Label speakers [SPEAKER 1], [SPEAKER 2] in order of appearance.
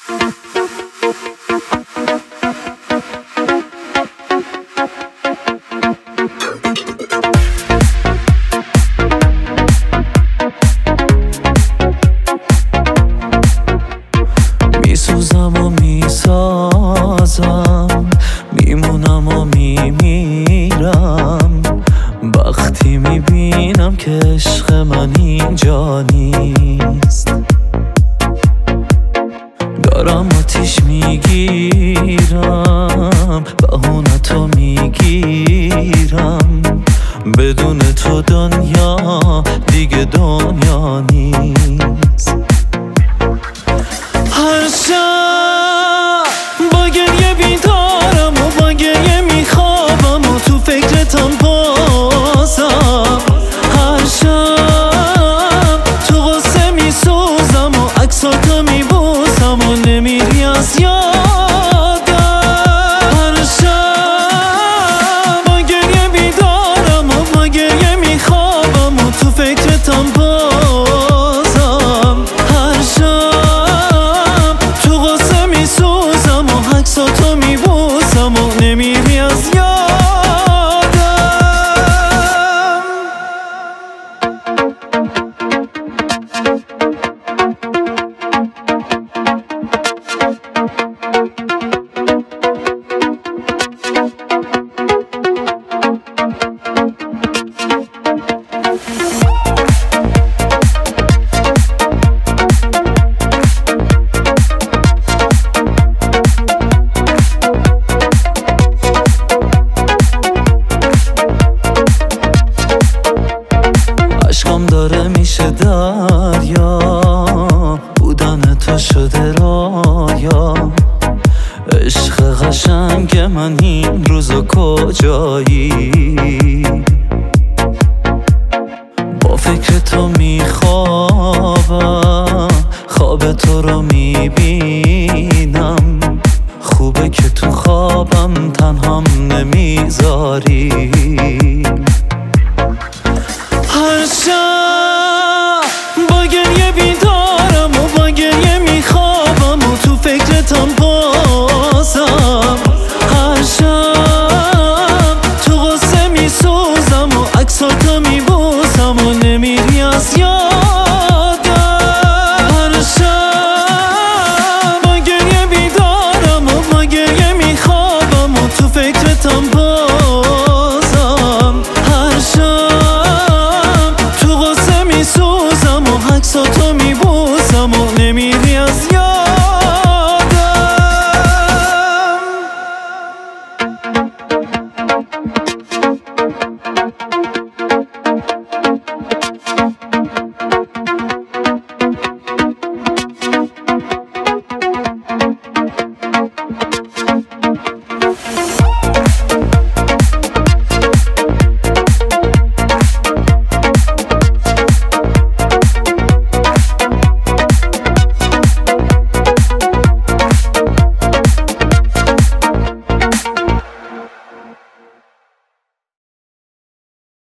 [SPEAKER 1] میسوزم و میسازم، میمونم و میمیرم وقتی میبینم که عشق من اینجا نیست. دارم آتیش میگیرم، بهونتو میگیرم، بدون تو دنیا دیگه دنیا نیست. هر شب با گریه بیدارم و با گریه میخوابم و تو فکرتم بازم. هر شب تو غصه میسوزم و عکساتو میبوسم و نمیری از یادم. هر شب با گریه بیدارم و با گریه میخوابم و تو فکرتم بازم. هر شب تو غصه میسوزم و عکساتو میبوسم و نمیری از یادم. عشقم داره میشه دریا، بودن تو شده رایا. عشق قشنگ من این روزا کجایی؟ با فکر تو میخوابم، خواب تو رو میبینم. خوبه که تو خوابم تنهام نمیذاری. هر شب با گریه بیدارم و با گریه میخوابم و تو فکرتم بازم. هر شب تو غصه میسوزم و عکساتو میبوسم و نمیری از یادم. هر شب با گریه بیدارم و با گریه میخوابم و تو فکرتم بازم. هر شب تو غصه میسوزم و عکساتو میبوسم و نمیری